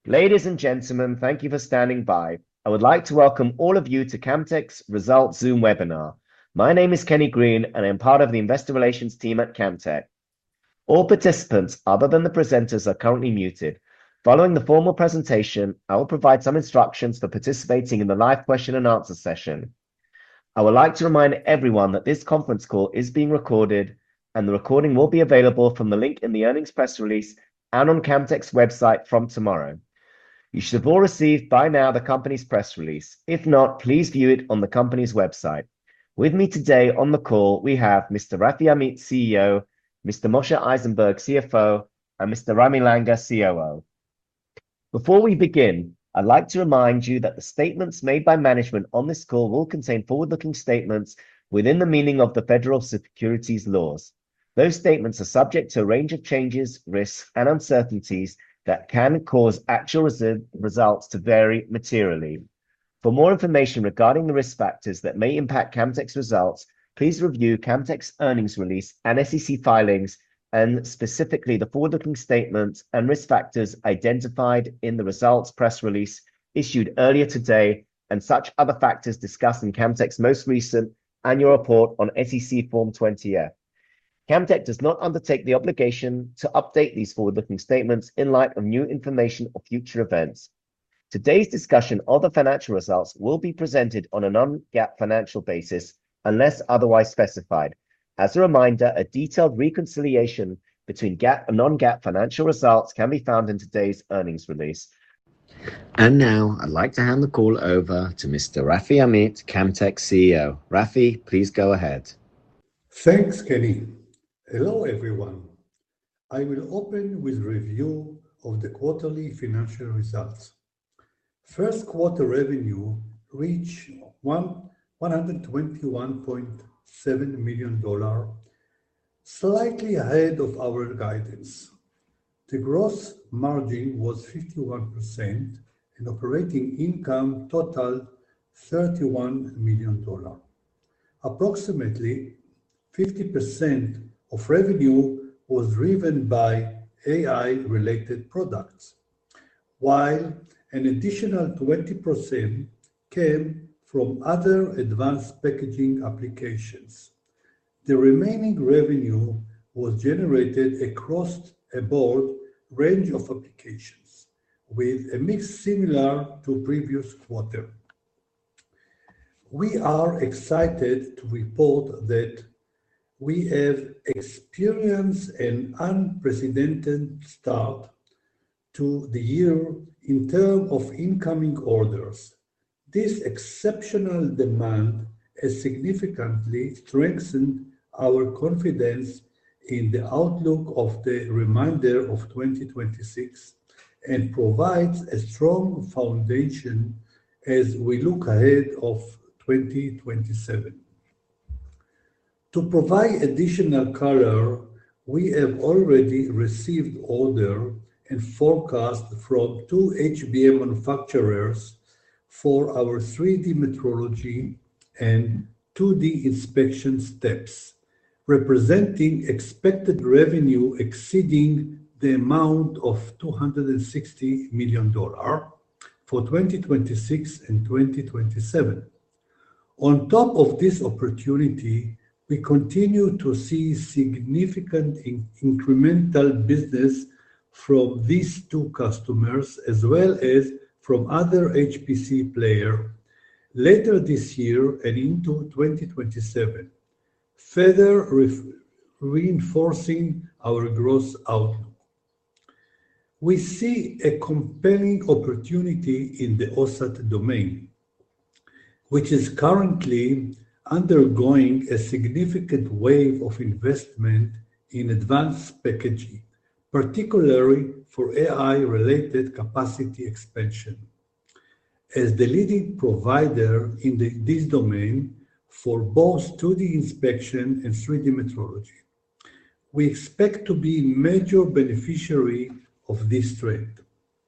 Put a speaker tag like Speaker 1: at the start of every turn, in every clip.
Speaker 1: Ladies and gentlemen, thank you for standing by. I would like to welcome all of you to Camtek's Results Zoom webinar. My name is Kenny Green, and I'm part of the Investor Relations team at Camtek. All participants, other than the presenters, are currently muted. Following the formal presentation, I will provide some instructions for participating in the live question and answer session. I would like to remind everyone that this conference call is being recorded, and the recording will be available from the link in the earnings press release and on Camtek's website from tomorrow. You should have all received by now the company's press release. If not, please view it on the company's website. With me today on the call, we have Mr. Rafi Amit, CEO, Mr. Moshe Eisenberg, CFO, and Mr. Rami Langer, COO. Before we begin, I'd like to remind you that the statements made by management on this call will contain forward-looking statements within the meaning of the federal securities laws. Those statements are subject to a range of changes, risks, and uncertainties that can cause actual results to vary materially. For more information regarding the risk factors that may impact Camtek's results, please review Camtek's earnings release and SEC filings, and specifically the forward-looking statements and risk factors identified in the results press release issued earlier today, and such other factors discussed in Camtek's most recent annual report on SEC Form 20-F. Camtek does not undertake the obligation to update these forward-looking statements in light of new information or future events. Today's discussion of the financial results will be presented on a non-GAAP financial basis unless otherwise specified. As a reminder, a detailed reconciliation between GAAP and non-GAAP financial results can be found in today's earnings release. And now I'd like to hand the call over to Mr. Rafi Amit, Camtek CEO. Rafi, please go ahead.
Speaker 2: Thanks, Kenny. Hello, everyone. I will open with a review of the quarterly financial results. First quarter revenue reached $121.7 million, slightly ahead of our guidance. The gross margin was 51% and operating income totaled $31 million. Approximately 50% of revenue was driven by AI-related products, while an additional 20% came from other advanced packaging applications. The remaining revenue was generated across a broad range of applications, with a mix similar to previous quarter. We are excited to report that we have experienced an unprecedented start to the year in terms of incoming orders. This exceptional demand has significantly strengthened our confidence in the outlook of the remainder of 2026 and provides a strong foundation as we look ahead of 2027. To provide additional color, we have already received order and forecast from two HBM manufacturers for our 3D metrology and 2D inspection steps, representing expected revenue exceeding the amount of $260 million for 2026 and 2027. On top of this opportunity, we continue to see significant incremental business from these two customers, as well as from other HPC players later this year and into 2027, further reinforcing our growth outlook. We see a compelling opportunity in the OSAT domain, which is currently undergoing a significant wave of investment in advanced packaging, particularly for AI-related capacity expansion. As the leading provider in this domain for both 2D inspection and 3D metrology, we expect to be a major beneficiary of this trend.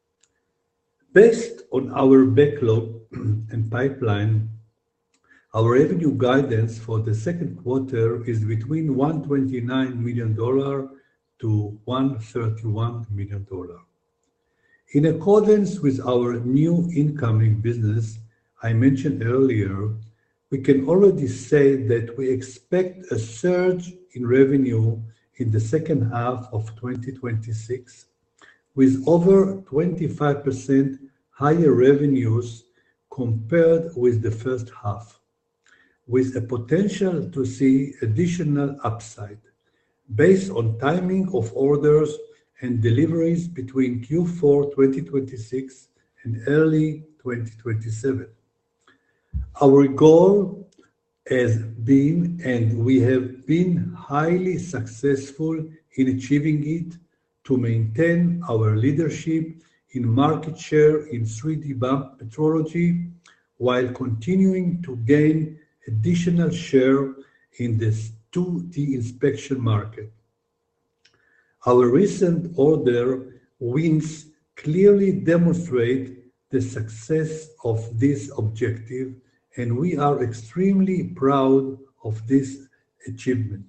Speaker 2: Based on our backlog and pipeline, our revenue guidance for the second quarter is between $129 million to $131 million. In accordance with our new incoming business I mentioned earlier, we can already say that we expect a surge in revenue in the second half of 2026, with over 25% higher revenues compared with the first half, with a potential to see additional upside based on timing of orders and deliveries between Q4 2026 and early 2027. Our goal has been, and we have been highly successful in achieving it, to maintain our leadership in market share in 3D bump metrology while continuing to gain additional share in the 2D inspection market. Our recent order wins clearly demonstrate the success of this objective, and we are extremely proud of this achievement.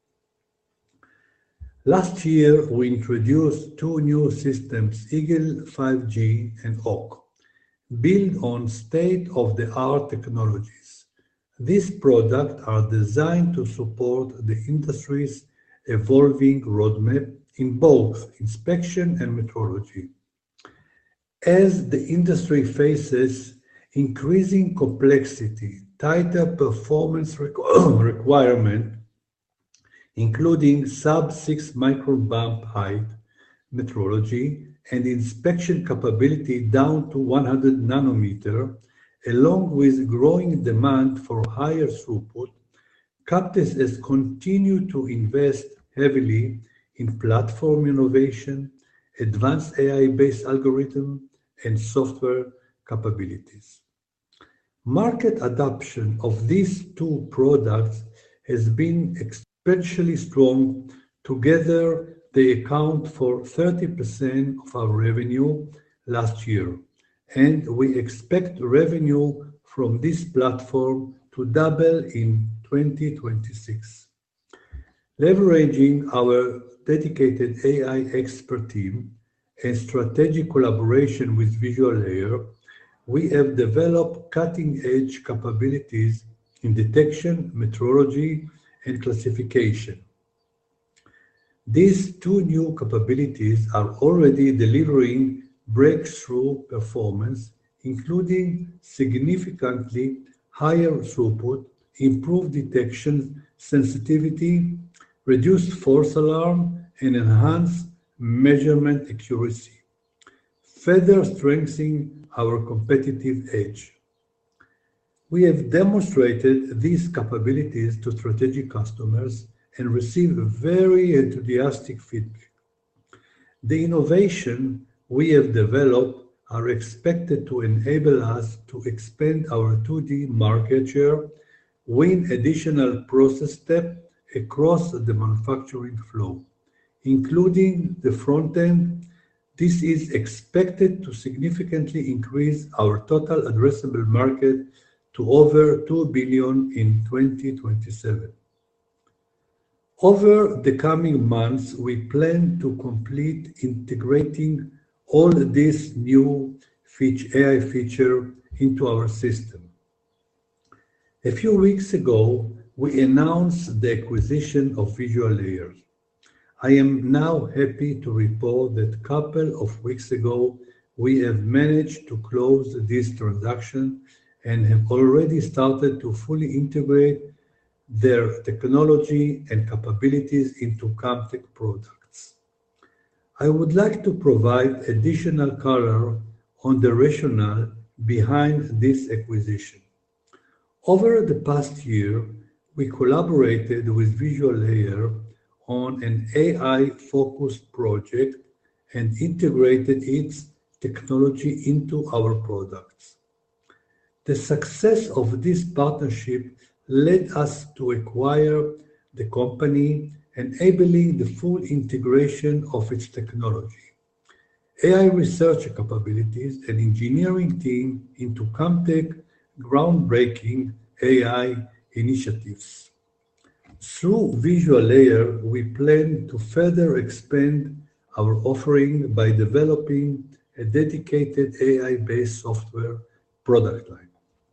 Speaker 2: Last year, we introduced two new systems, Eagle 5G and Hawk, built on state-of-the-art technologies. These products are designed to support the industry's evolving roadmap in both inspection and metrology. As the industry faces increasing complexity, tighter performance requirements, including sub-6 micron bump height metrology and inspection capability down to 100 nanometer, along with growing demand for higher throughput, Camtek has continued to invest heavily in platform innovation, advanced AI-based algorithm, and software capabilities. Market adoption of these two products has been especially strong. Together, they account for 30% of our revenue last year, and we expect revenue from this platform to double in 2026. Leveraging our dedicated AI expert team and strategic collaboration with Visual Layer, we have developed cutting-edge capabilities in detection, metrology, and classification. These two new capabilities are already delivering breakthrough performance, including significantly higher throughput, improved detection sensitivity, reduced false alarm, and enhanced measurement accuracy, further strengthening our competitive edge. We have demonstrated these capabilities to strategic customers and received very enthusiastic feedback. The innovation we have developed are expected to enable us to expand our 2D market share, win additional process steps across the manufacturing flow, including the front end. This is expected to significantly increase our total addressable market to over $2 billion in 2027. Over the coming months, we plan to complete integrating all these new AI features into our system. A few weeks ago, we announced the acquisition of Visual Layer. I am now happy to report that a couple of weeks ago, we have managed to close this transaction and have already started to fully integrate their technology and capabilities into Camtek products. I would like to provide additional color on the rationale behind this acquisition. Over the past year, we collaborated with Visual Layer on an AI-focused project and integrated its technology into our products. The success of this partnership led us to acquire the company, enabling the full integration of its technology, AI research capabilities, and engineering team into Camtek groundbreaking AI initiatives. Through Visual Layer, we plan to further expand our offering by developing a dedicated AI-based software product line.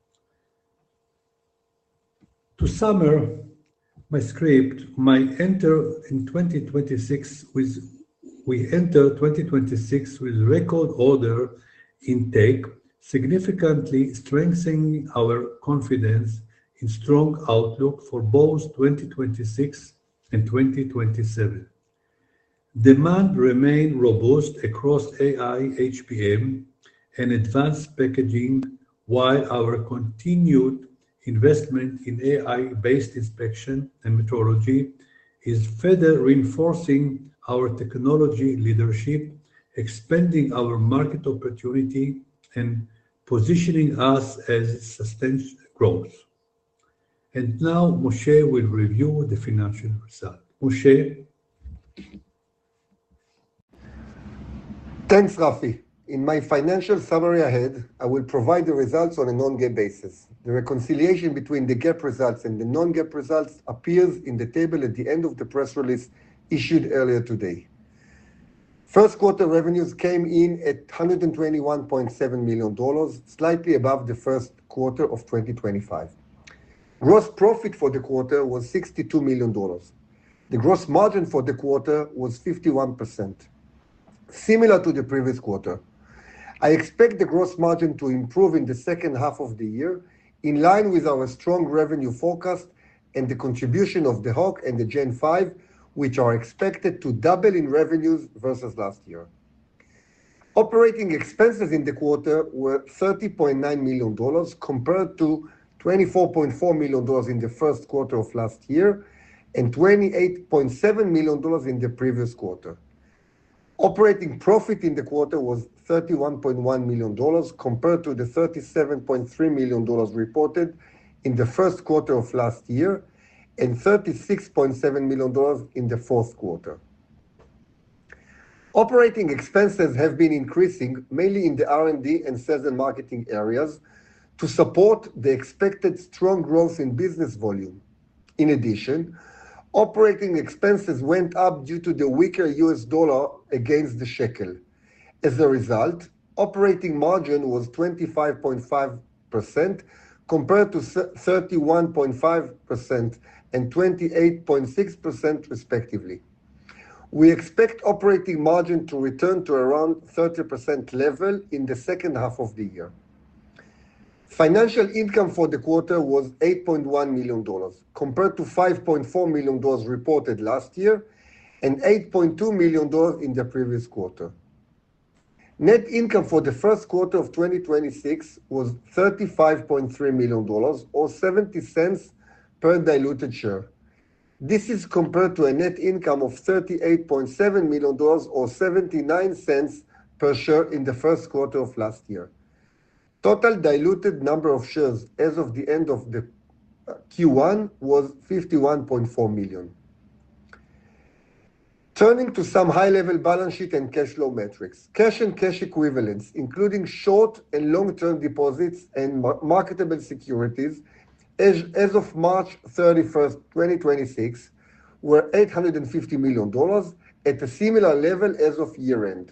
Speaker 2: To summarize my script, we enter 2026 with record order intake, significantly strengthening our confidence in strong outlook for both 2026 and 2027. Demand remain robust across AI, HBM, and advanced packaging, while our continued investment in AI-based inspection and metrology is further reinforcing our technology leadership, expanding our market opportunity, and positioning us as sustained growth. And now Moshe will review the financial result. Moshe?
Speaker 3: Thanks, Rafi. In my financial summary ahead, I will provide the results on a non-GAAP basis. The reconciliation between the GAAP results and the non-GAAP results appears in the table at the end of the press release issued earlier today. First quarter revenues came in at $121.7 million, slightly above the first quarter of 2025. Gross profit for the quarter was $62 million. The gross margin for the quarter was 51%, similar to the previous quarter. I expect the gross margin to improve in the second half of the year, in line with our strong revenue forecast and the contribution of the Hawk and the Gen 5, which are expected to double in revenues versus last year. Operating expenses in the quarter were $30.9 million compared to $24.4 million in the first quarter of last year and $28.7 million in the previous quarter. Operating profit in the quarter was $31.1 million compared to the $37.3 million reported in the first quarter of last year and $36.7 million in the fourth quarter. Operating expenses have been increasing mainly in the R&D and sales and marketing areas to support the expected strong growth in business volume. In addition, operating expenses went up due to the weaker US dollar against the shekel. As a result, operating margin was 25.5% compared to 31.5% and 28.6% respectively. We expect operating margin to return to around 30% level in the second half of the year. Financial income for the quarter was $8.1 million, compared to $5.4 million reported last year and $8.2 million in the previous quarter. Net income for the first quarter of 2026 was $35.3 million, or 70 cents per diluted share. This is compared to a net income of $38.7 million, or 79 cents per share in the first quarter of last year. Total diluted number of shares as of the end of the Q1 was 51.4 million. Turning to some high-level balance sheet and cash flow metrics. Cash and cash equivalents, including short and long-term deposits and marketable securities, as of March 31st, 2026, were $850 million at a similar level as of year-end.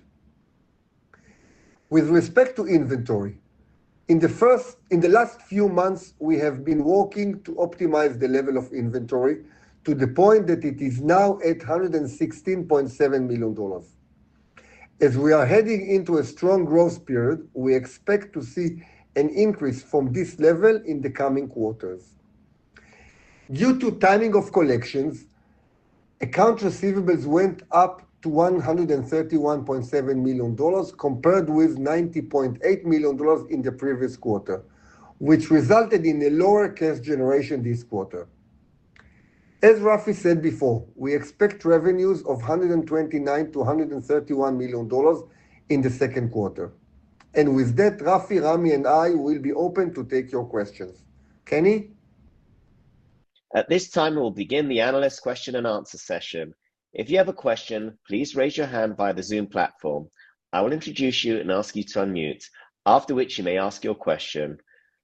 Speaker 3: With respect to inventory, in the last few months, we have been working to optimize the level of inventory to the point that it is now at $116.7 million. As we are heading into a strong growth period, we expect to see an increase from this level in the coming quarters. Due to timing of collections, accounts receivables went up to $131.7 million compared with $90.8 million in the previous quarter, which resulted in a lower cash generation this quarter. As Rafi said before, we expect revenues of $129 to $131 million in the second quarter. And with that, Rafi, Rami, and I will be open to take your questions. Kenny?
Speaker 1: At this time, we'll begin the analyst question and answer session. If you have a question, please raise your hand via the Zoom platform. I will introduce you and ask you to unmute, after which you may ask your question.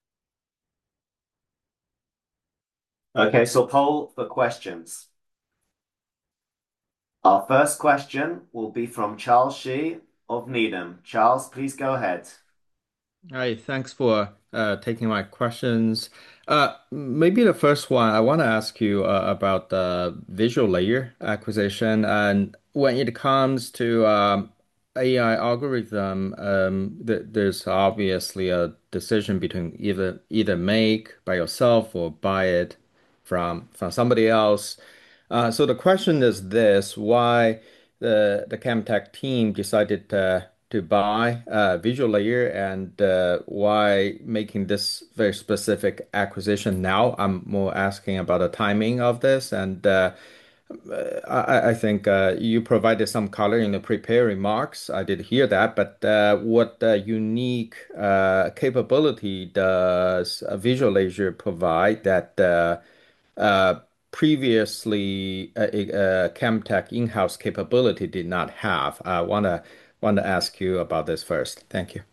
Speaker 4: Okay, so poll for questions. Our first question will be from Charles Shi of Needham. Charles, please go ahead.
Speaker 5: Hi, thanks for taking my questions. Maybe the first one, I want to ask you about the visual layer acquisition. And when it comes to AI algorithm, there's obviously a decision between either make by yourself or buy it from somebody else. So the question is this: why the Camtech team decided to buy Visual Layer, and why making this very specific acquisition now? I'm more asking about the timing of this, and I think you provided some color in the prepared remarks. I did hear that, but what unique capability does Visual Layer provide that uh, previously Camtech in-house capability did not have? I wanna ask you about this first. Thank you.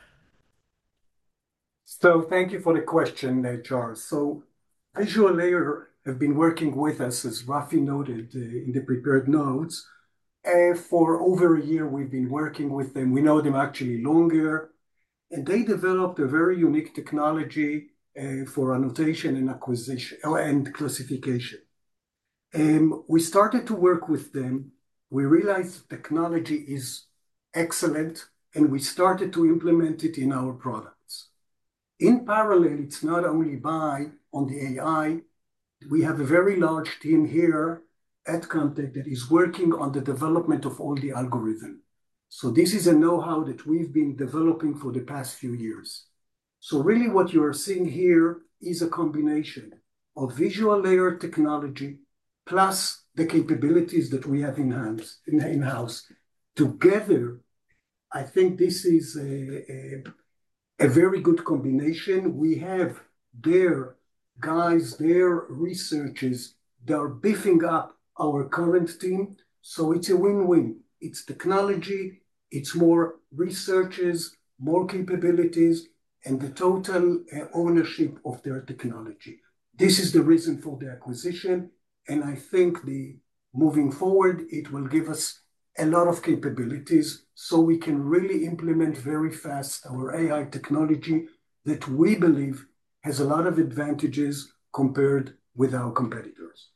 Speaker 6: So thank you for the question, Charles. So Visual Layer have been working with us, as Rafi noted in the prepared notes. For over a year, we've been working with them. We know them actually longer, and they developed a very unique technology for annotation and acquisition and classification. We started to work with them. We realized the technology is excellent, and we started to implement it in our products. In parallel, it's not only buy on the AI. We have a very large team here at Camtech that is working on the development of all the algorithm. So this is a know-how that we've been developing for the past few years. So really what you are seeing here is a combination of visual layer technology plus the capabilities that we have in-house. Together, I think this is a very good combination. We have their guys, their researchers, they are beefing up our current team. So it's a win-win. It's technology, it's more researchers, more capabilities, and the total ownership of their technology. This is the reason for the acquisition. And I think moving forward, it will give us a lot of capabilities so we can really implement very fast our AI technology that we believe has a lot of advantages compared with our competitors.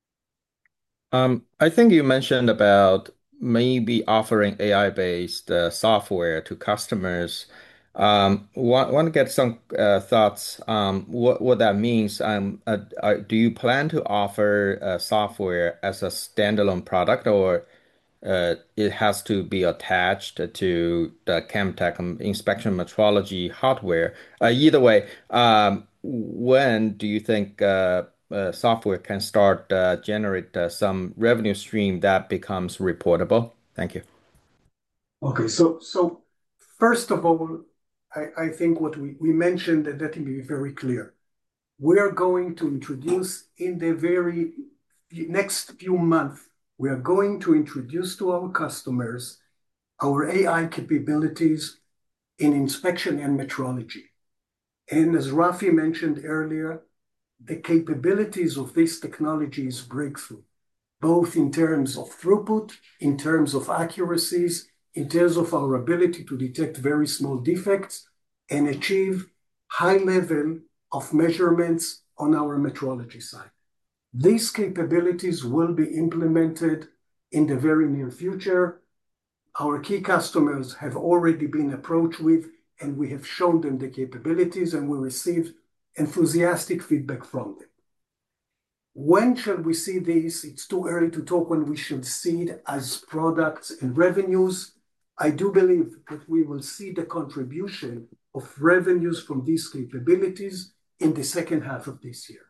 Speaker 5: I think you mentioned about maybe offering AI-based software to customers. Want to get some thoughts what that means. Do you plan to offer software as a standalone product, or it has to be attached to the Camtech inspection metrology hardware? Either way, when do you think software can start generate some revenue stream that becomes reportable? Thank you.
Speaker 6: Okay, so first of all, I think what we mentioned, and let me be very clear. We are going to introduce in the very next few months, we are going to introduce to our customers our AI capabilities in inspection and metrology. And as Rafi mentioned earlier, the capabilities of this technology is breakthrough, both in terms of throughput, in terms of accuracies, in terms of our ability to detect very small defects and achieve high level of measurements on our metrology side. These capabilities will be implemented in the very near future. Our key customers have already been approached with, and we have shown them the capabilities, and we received enthusiastic feedback from them. When shall we see this? It's too early to talk when we should see it as products and revenues. I do believe that we will see the contribution of revenues from these capabilities in the second half of this year.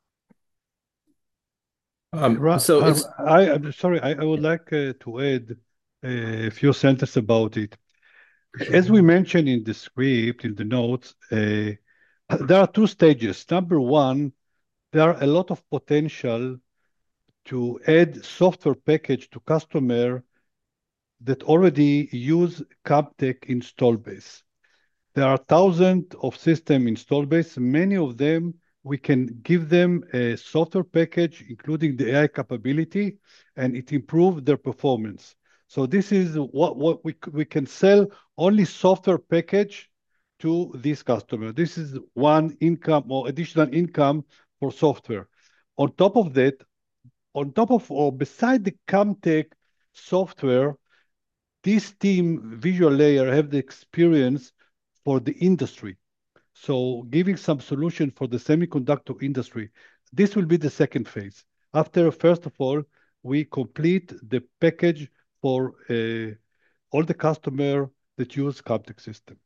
Speaker 5: So it's
Speaker 2: I'm sorry, I would like to add a few sentences about it. As we mentioned in the script, in the notes, there are two stages. Number one, there are a lot of potential to add software package to customer that already use Camtech install base. There are thousands of system install base. Many of them, we can give them a software package, including the AI capability, and it improves their performance. So this is what we can sell only software package to this customer. This is one income or additional income for software. On top of that, on top of or beside the Camtek software, this team, Visual Layer, have the experience for the industry. So giving some solution for the semiconductor industry. This will be the second phase. After, first of all, we complete the package for all the customer that use Camtek system.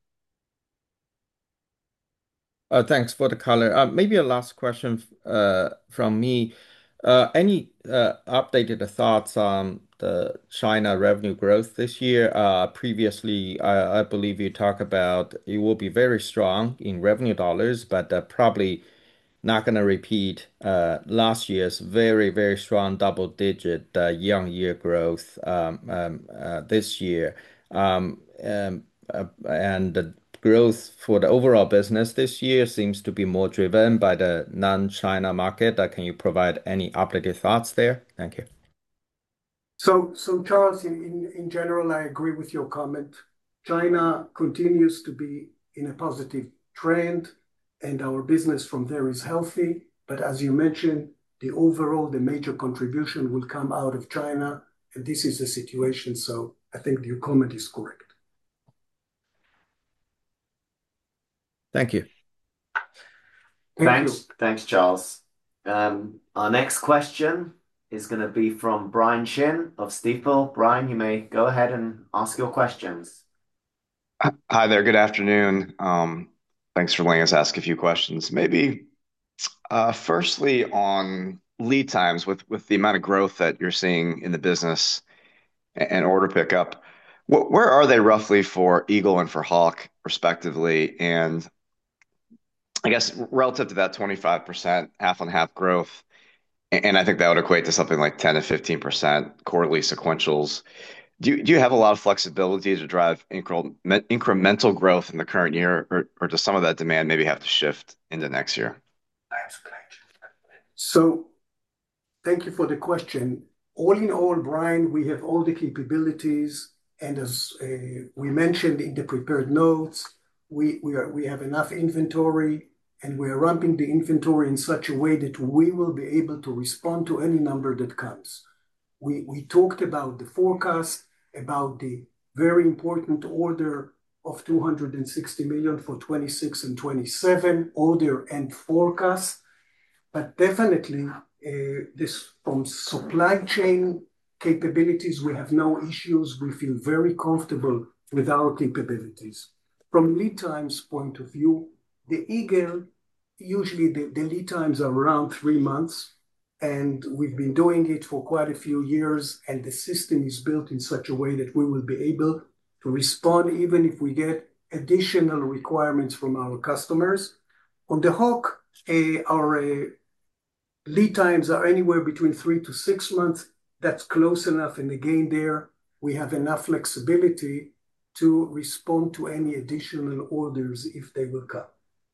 Speaker 5: Thanks for the color. Maybe a last question from me. Any updated thoughts on the China revenue growth this year? Previously, I believe you talked about it will be very strong in revenue dollars, but probably not going to repeat last year's very, very strong double-digit year-on-year growth this year. And the growth for the overall business this year seems to be more driven by the non-China market. Can you provide any updated thoughts there? Thank you.
Speaker 6: So Charles, in general, I agree with your comment. China continues to be in a positive trend, and our business from there is healthy. But as you mentioned, the major contribution will come out of China, and this is the situation. So I think your comment is correct.
Speaker 5: Thank you.
Speaker 6: Thank you.
Speaker 4: Thanks, Charles. Our next question is going to be from Brian Chin of Stifel. Brian, you may go ahead and ask your questions.
Speaker 7: Hi there. Good afternoon. Thanks for letting us ask a few questions. Maybe firstly on lead times with the amount of growth that you're seeing in the business and order pickup, where are they roughly for Eagle and for Hawk, respectively? And I guess relative to that 25% half-on-half growth, and I think that would equate to something like 10 to 15% quarterly sequentials. Do you have a lot of flexibility to drive incremental growth in the current year, or does some of that demand maybe have to shift into next year?
Speaker 6: So thank you for the question. All in all, Brian, we have all the capabilities, and as we mentioned in the prepared notes, we have enough inventory, and we are ramping the inventory in such a way that we will be able to respond to any number that comes. We talked about the forecast, about the very important order of $260 million for 26 and 27 order and forecast. But definitely, this from supply chain capabilities, we have no issues. We feel very comfortable with our capabilities. From lead times point of view, the Eagle, usually the lead times are around 3 months, and we've been doing it for quite a few years, and the system is built in such a way that we will be able to respond even if we get additional requirements from our customers. On the Hawk, our lead times are anywhere between 3 to 6 months. That's close enough, and again, there we have enough flexibility to respond to any additional orders if they will come.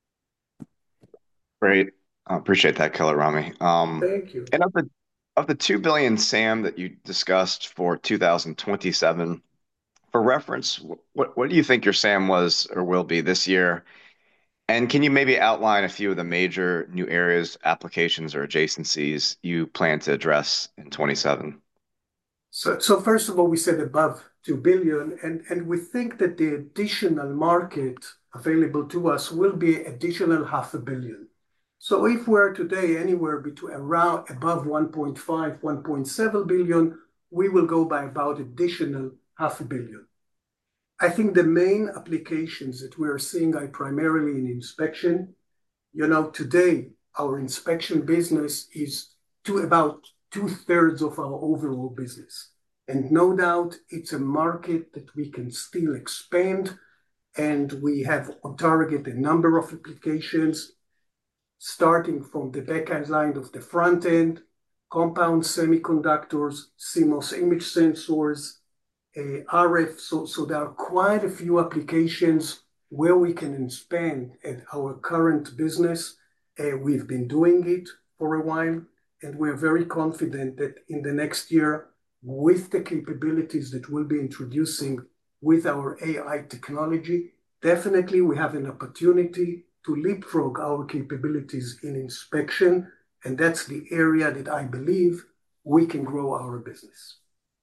Speaker 7: Great. I appreciate that color, Rami.
Speaker 6: Thank you.
Speaker 7: And of the 2 billion SAM that you discussed for 2027, for reference, what do you think your SAM was or will be this year? And can you maybe outline a few of the major new areas, applications, or adjacencies you plan to address in 27?
Speaker 6: So first of all, we said above 2 billion, and we think that the additional market available to us will be additional $500 million. So if we're today anywhere between around above 1.5, 1.7 billion, we will go by about additional $500 million. I think the main applications that we are seeing are primarily in inspection. Today, our inspection business is to about 2/3 of our overall business. And no doubt, it's a market that we can still expand, and we have on target a number of applications, starting from the back-end line of the front end, compound semiconductors, CMOS image sensors, RF. So there are quite a few applications where we can expand at our current business. We've been doing it for a while, and we're very confident that in the next year, with the capabilities that we'll be introducing with our AI technology, definitely we have an opportunity to leapfrog our capabilities in inspection, and that's the area that I believe we can grow our business.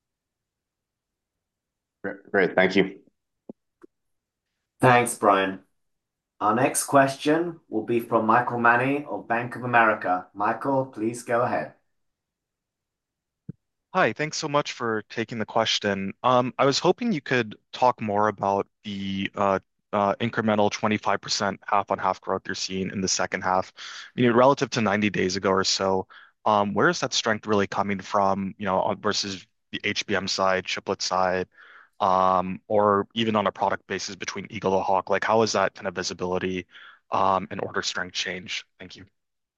Speaker 7: Great. Thank you.
Speaker 4: Thanks, Brian. Our next question will be from Michael Mani of Bank of America. Michael, please go ahead.
Speaker 8: Hi, thanks so much for taking the question. I was hoping you could talk more about the incremental 25% half-on-half growth you're seeing in the second half. Relative to 90 days ago or so, where is that strength really coming from, versus the HBM side, chiplet side, or even on a product basis between Eagle and Hawk? Like, how is that kind of visibility and order strength change? Thank you.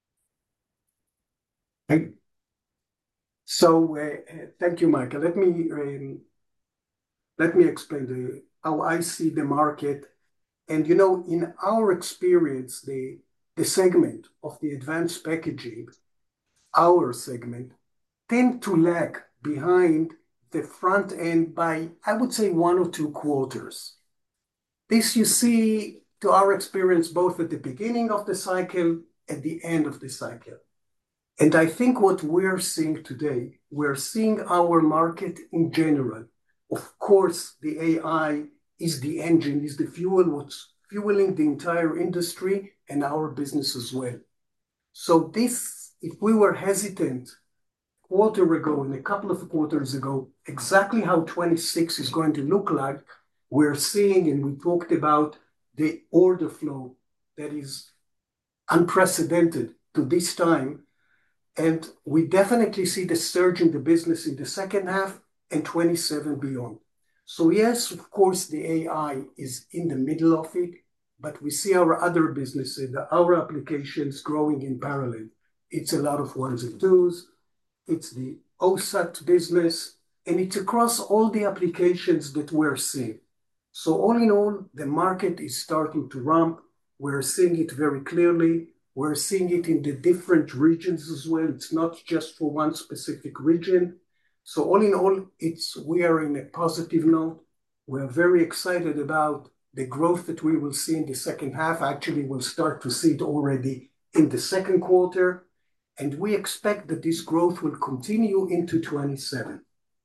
Speaker 6: So, thank you, Michael. Let me explain how I see the market. And in our experience, the segment of the advanced packaging, our segment, tend to lag behind the front end by, I would say, 1 or 2 quarters. This you see to our experience both at the beginning of the cycle, at the end of the cycle. And I think what we're seeing today, we're seeing our market in general. Of course, the AI is the engine, is the fuel, what's fueling the entire industry and our business as well. So this, if we were hesitant quarter ago and a couple of quarters ago, exactly how 26 is going to look like, we're seeing, and we talked about the order flow that is unprecedented to this time. And we definitely see the surge in the business in the second half and 27 beyond. So yes, of course, the AI is in the middle of it, but we see our other businesses, our applications growing in parallel. It's a lot of ones and twos. It's the OSAT business, and it's across all the applications that we're seeing. So all in all, the market is starting to ramp. We're seeing it very clearly. We're seeing it in the different regions as well. It's not just for one specific region. So all in all, we are in a positive note. We're very excited about the growth that we will see in the second half. Actually, we'll start to see it already in the second quarter. And we expect that this growth will continue into 27.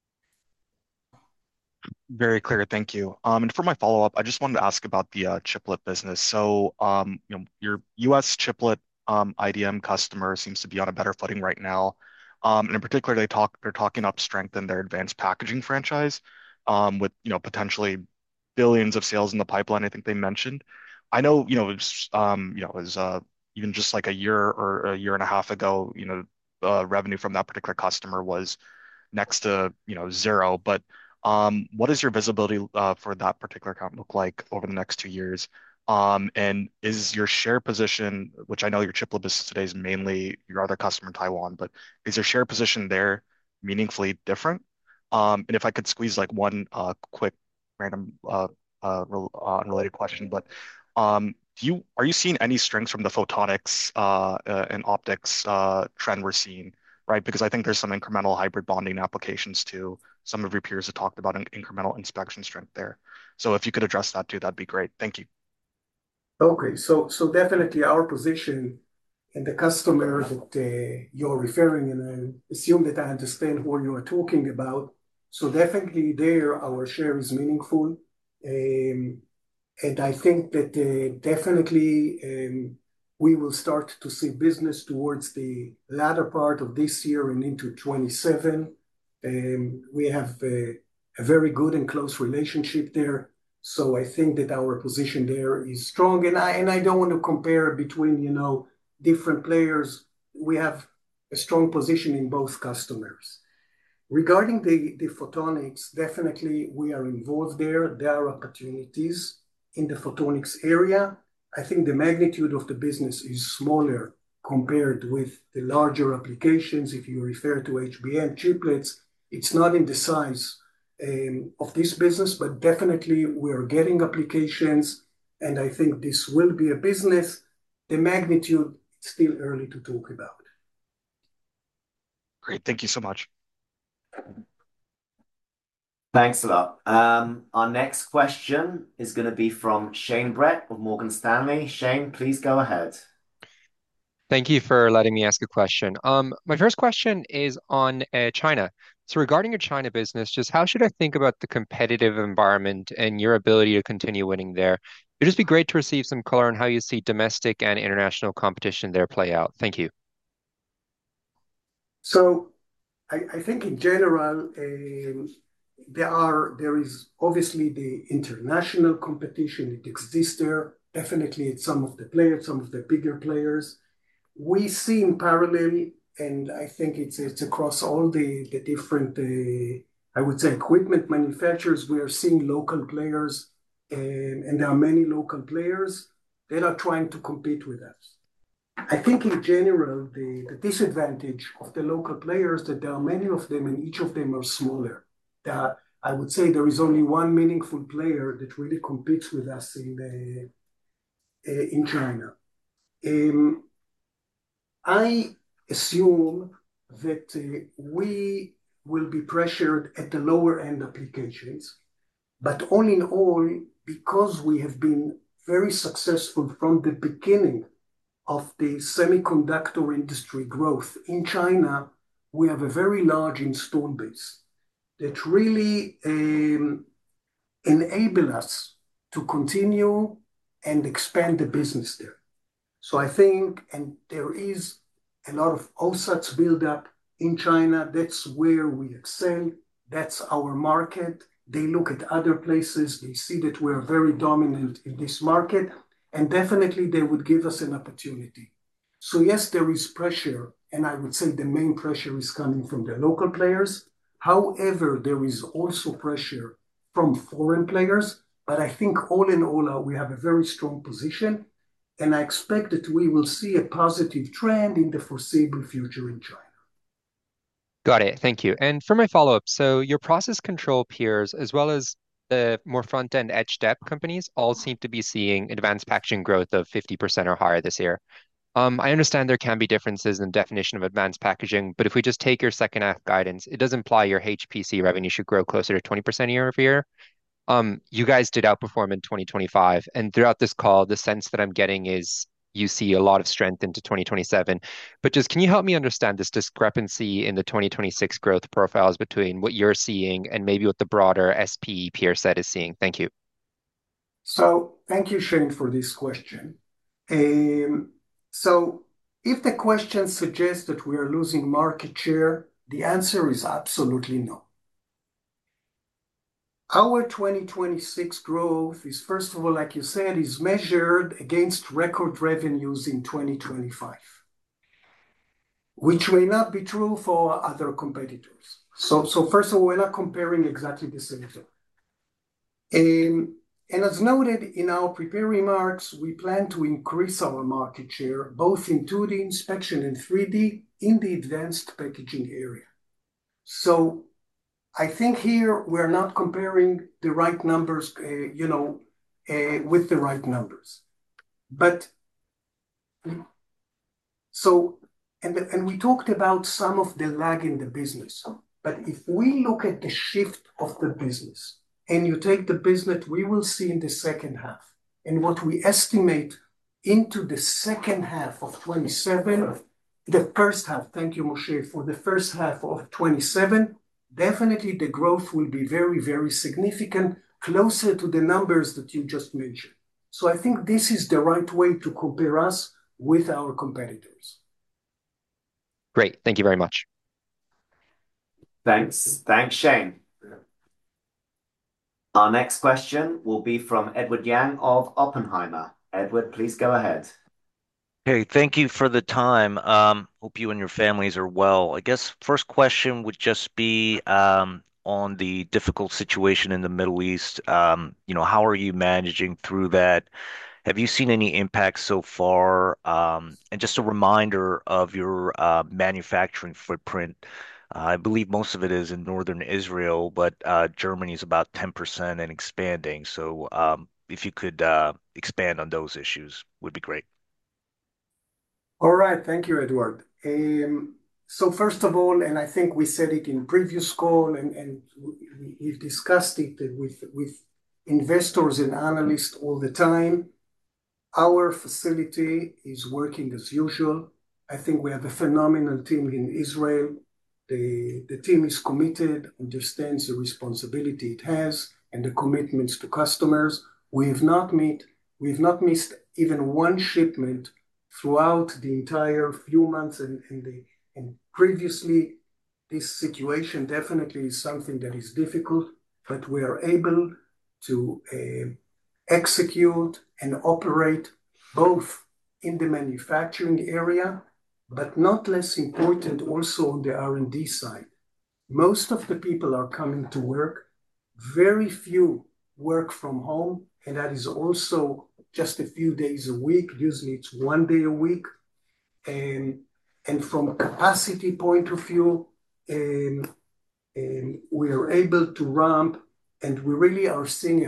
Speaker 8: Very clear. Thank you. And for my follow-up, I just wanted to ask about the chiplet business. So, your US chiplet IDM customer seems to be on a better footing right now. And in particular, they're talking up strength in their advanced packaging franchise, with potentially billions of sales in the pipeline. I think they mentioned. I know it was even just like a year or a year and a half ago, revenue from that particular customer was next to zero. But what does your visibility for that particular account look like over the next 2 years? And is your share position, which I know your chiplet business today is mainly your other customer in Taiwan, but is your share position there meaningfully different? And if I could squeeze like one quick random unrelated question, but are you seeing any strengths from the photonics and optics trend we're seeing, right? Because I think there's some incremental hybrid bonding applications too. Some of your peers have talked about an incremental inspection strength there. So if you could address that too, that'd be great. Thank you.
Speaker 6: Okay, so definitely our position and the customer that you're referring, and I assume that I understand who you are talking about. So definitely there, our share is meaningful. And I think that definitely we will start to see business towards the latter part of this year and into 27. We have a very good and close relationship there. So I think that our position there is strong. And I don't want to compare between, different players. We have a strong position in both customers. Regarding the photonics, definitely we are involved there. There are opportunities in the photonics area. I think the magnitude of the business is smaller compared with the larger applications. If you refer to HBM chiplets, it's not in the size of this business, but definitely we're getting applications, and I think this will be a business. The magnitude, it's still early to talk about.
Speaker 8: Great. Thank you so much.
Speaker 4: Thanks a lot. Our next question is going to be from Shane Brett of Morgan Stanley. Shane, please go ahead.
Speaker 9: Thank you for letting me ask a question. My first question is on China. So regarding your China business, just how should I think about the competitive environment and your ability to continue winning there? It'd just be great to receive some color on how you see domestic and international competition there play out. Thank you.
Speaker 6: So I think in general, there is obviously the international competition. It exists there. Definitely, it's some of the players, some of the bigger players. We see in parallel, and I think it's across all the different, I would say, equipment manufacturers. We are seeing local players, and there are many local players that are trying to compete with us. I think in general, the disadvantage of the local players that there are many of them, and each of them are smaller. I would say there is only one meaningful player that really competes with us in China. I assume that we will be pressured at the lower end applications, but all in all, because we have been very successful from the beginning of the semiconductor industry growth in China, we have a very large install base that really enable us to continue and expand the business there. So I think, and there is a lot of OSATs build-up in China. That's where we excel. That's our market. They look at other places. They see that we're very dominant in this market, and definitely they would give us an opportunity. So yes, there is pressure, and I would say the main pressure is coming from the local players. However, there is also pressure from foreign players, but I think all in all, we have a very strong position, and I expect that we will see a positive trend in the foreseeable future in China.
Speaker 9: Got it. Thank you. And for my follow-up, so your process control peers, as well as the more front-end etch dep companies, all seem to be seeing advanced packaging growth of 50% or higher this year. I understand there can be differences in the definition of advanced packaging, but if we just take your second half guidance, it does imply your HPC revenue should grow closer to 20% year over year. You guys did outperform in 2025, and throughout this call, the sense that I'm getting is you see a lot of strength into 2027. But just can you help me understand this discrepancy in the 2026 growth profiles between what you're seeing and maybe what the broader SPE peer set is seeing? Thank you.
Speaker 6: So thank you, Shane, for this question. So if the question suggests that we are losing market share, the answer is absolutely no. Our 2026 growth is, first of all, like you said, is measured against record revenues in 2025, which may not be true for other competitors. So first of all, we're not comparing exactly the same thing. And as noted in our prepared remarks, we plan to increase our market share both in 2D inspection and 3D in the advanced packaging area. So I think here we're not comparing the right numbers, with the right numbers. But so, and we talked about some of the lag in the business. But if we look at the shift of the business, and you take the business we will see in the second half, and what we estimate into the second half of 27, the first half, thank you, Moshe, for the first half of 27, definitely the growth will be very, very significant, closer to the numbers that you just mentioned. So I think this is the right way to compare us with our competitors.
Speaker 9: Great. Thank you very much.
Speaker 4: Thanks. Thanks, Shane. Our next question will be from Edward Yang of Oppenheimer. Edward, please go ahead.
Speaker 10: Hey, thank you for the time. Hope you and your families are well. I guess first question would just be on the difficult situation in the Middle East. How are you managing through that? Have you seen any impact so far? And just a reminder of your manufacturing footprint. I believe most of it is in northern Israel, but Germany is about 10% and expanding. So if you could expand on those issues, would be great.
Speaker 6: All right. Thank you, Edward. So first of all, and I think we said it in previous call, and we've discussed it with investors and analysts all the time. Our facility is working as usual. I think we have a phenomenal team in Israel. The team is committed, understands the responsibility it has, and the commitments to customers. We've not missed even one shipment throughout the entire few months, and previously, this situation definitely is something that is difficult, but we are able to execute and operate both in the manufacturing area, but not less important, also on the R&D side. Most of the people are coming to work. Very few work from home, and that is also just a few days a week. Usually it's 1 day a week. And from a capacity point of view, we are able to ramp, and we really are seeing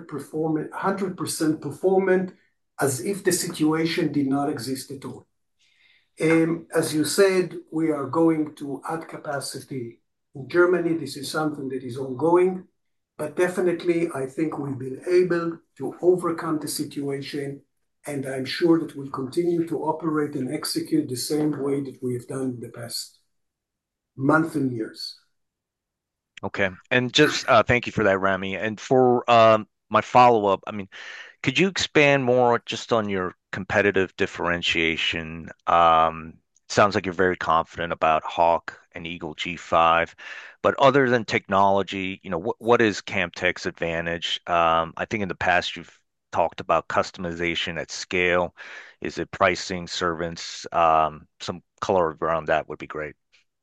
Speaker 6: 100% performance as if the situation did not exist at all. As you said, we are going to add capacity in Germany. This is something that is ongoing, but definitely I think we've been able to overcome the situation, and I'm sure that we'll continue to operate and execute the same way that we have done in the past month and years.
Speaker 10: Okay. And just thank you for that, Rami. And for my follow-up, I mean, could you expand more just on your competitive differentiation? Sounds like you're very confident about Hawk and Eagle G5, but other than technology, what is Camtek's advantage? I think in the past you've talked about customization at scale. Is it pricing, servants? Some color around that would be great.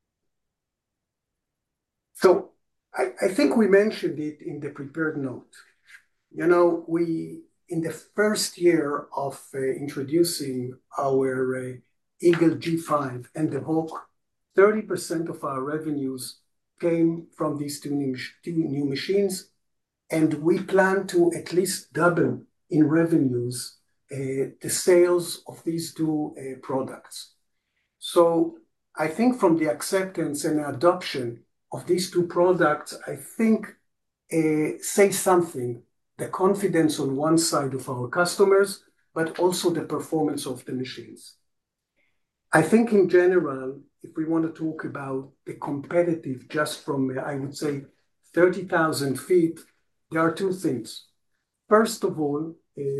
Speaker 6: So I think we mentioned it in the prepared note. We in the first year of introducing our Eagle G5 and the Hawk, 30% of our revenues came from these two new machines, and we plan to at least double in revenues the sales of these two products. So I think from the acceptance and adoption of these two products, I think say something, the confidence on one side of our customers, but also the performance of the machines. I think in general, if we want to talk about the competitive, just from, I would say, 30,000 feet, there are two things. First of all,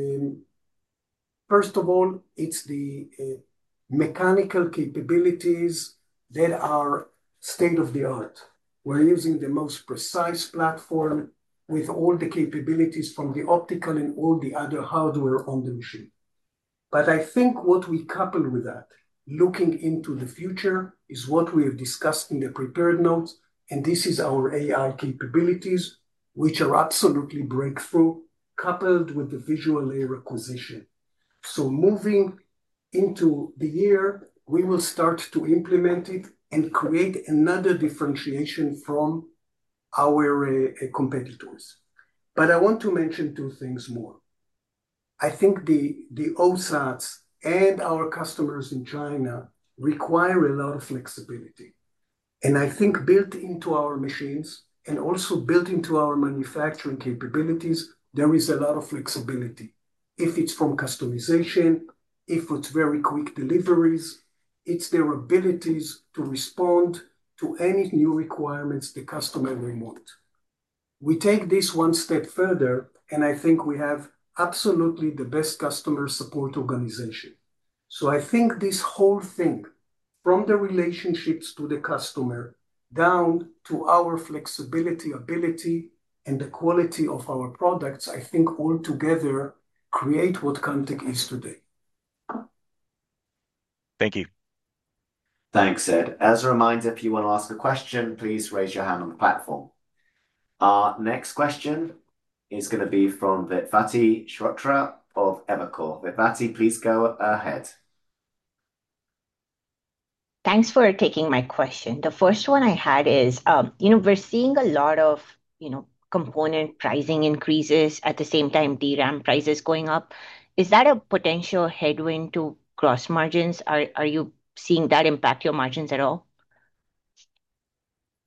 Speaker 6: it's the mechanical capabilities that are state of the art. We're using the most precise platform with all the capabilities from the optical and all the other hardware on the machine. But I think what we couple with that, looking into the future, is what we have discussed in the prepared notes, and this is our AI capabilities, which are absolutely breakthrough, coupled with the visual layer acquisition. So moving into the year, we will start to implement it and create another differentiation from our competitors. But I want to mention two things more. I think the OSATs and our customers in China require a lot of flexibility. And I think built into our machines and also built into our manufacturing capabilities, there is a lot of flexibility. If it's from customization, if it's very quick deliveries, it's their abilities to respond to any new requirements the customer may want. We take this one step further, and I think we have absolutely the best customer support organization. So I think this whole thing, from the relationships to the customer, down to our flexibility, ability, and the quality of our products, I think all together create what Camtek is today.
Speaker 10: Thank you.
Speaker 4: Thanks, Ed. As a reminder, if you want to ask a question, please raise your hand on the platform. Our next question is going to be from Vedvati Shrotre of Evercore. Vedvati, please go ahead.
Speaker 11: Thanks for taking my question. The first one I had is, we're seeing a lot of, component pricing increases at the same time DRAM prices going up. Is that a potential headwind to gross margins? Are you seeing that impact your margins at all?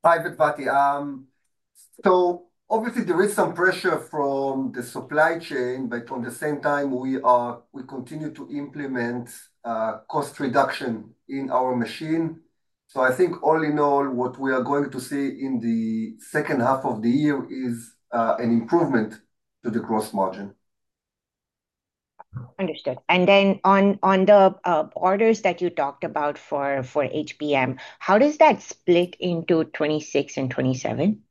Speaker 3: Hi, Vati. So obviously there is some pressure from the supply chain, but on the same time, we continue to implement cost reduction in our machine. So I think all in all, what we are going to see in the second half of the year is an improvement to the gross margin.
Speaker 11: Understood. And then on the orders that you talked about for HBM, how does that split into 26 and 27?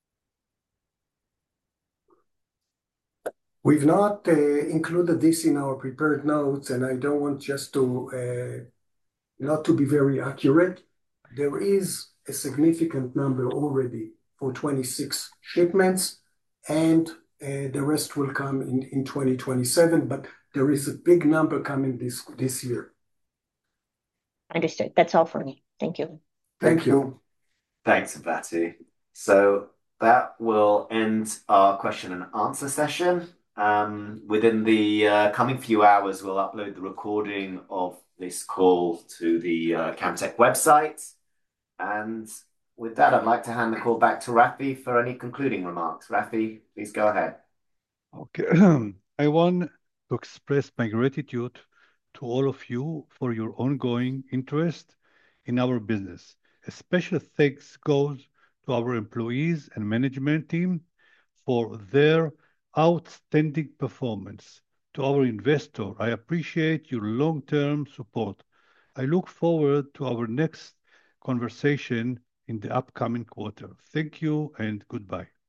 Speaker 6: We've not included this in our prepared notes, and I don't want just to not to be very accurate. There is a significant number already for 26 shipments, and the rest will come in 2027, but there is a big number coming this year.
Speaker 11: Understood. That's all for me. Thank you.
Speaker 6: Thank you.
Speaker 4: Thanks, Vati. So that will end our question and answer session. Within the coming few hours, we'll upload the recording of this call to the Camtek website. And with that, I'd like to hand the call back to Rafi for any concluding remarks. Rafi, please go ahead.
Speaker 2: Okay. I want to express my gratitude to all of you for your ongoing interest in our business. A special thanks goes to our employees and management team for their outstanding performance. To our investor, I appreciate your long-term support. I look forward to our next conversation in the upcoming quarter. Thank you and goodbye.